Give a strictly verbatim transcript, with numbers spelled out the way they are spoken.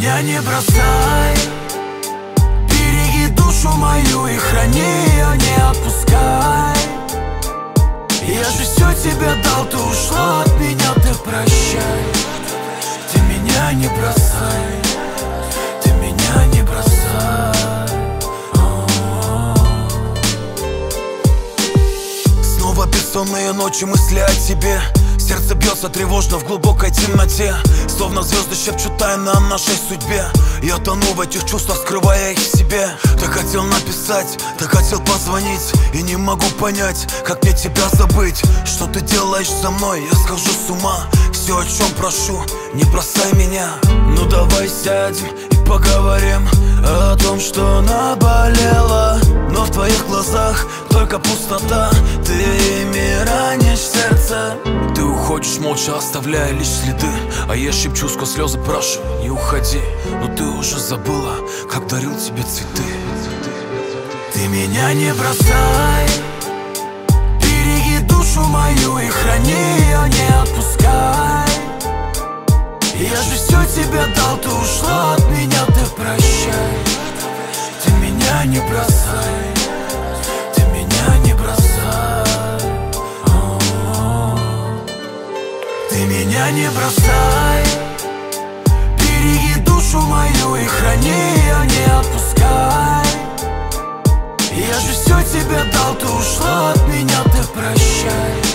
меня не бросай, береги душу мою и храни ее, не отпускай. Я же все тебе дал, ты ушла от меня, ты прощай. Ты меня не бросай, ты меня не бросай. Снова бессонные ночи, мысли о тебе. Сердце бьется тревожно в глубокой темноте, словно звезды шепчут тайны о нашей судьбе. Я тону в этих чувствах, скрывая их в себе. Так хотел написать, так хотел позвонить, и не могу понять, как мне тебя забыть. Что ты делаешь со мной, я схожу с ума. Все, о чем прошу, не бросай меня. Ну давай сядем и поговорим о том, что наболело. Но в твоих глазах только пустота, ты ими ранишь сердце. Ты уходишь молча, оставляя лишь следы, а я шепчу сквозь слезы, прошу, не уходи. Но ты уже забыла, как дарил тебе цветы. Ты меня не бросай, береги душу мою и храни ее, не отпускай. Я же все тебе дал, ты ушла от меня, ты прощай. Ты меня не бросай, ты меня не бросай. Ты меня не бросай, береги душу мою и храни ее, не отпускай. Я же все тебе дал, ты ушла от меня, ты прощай.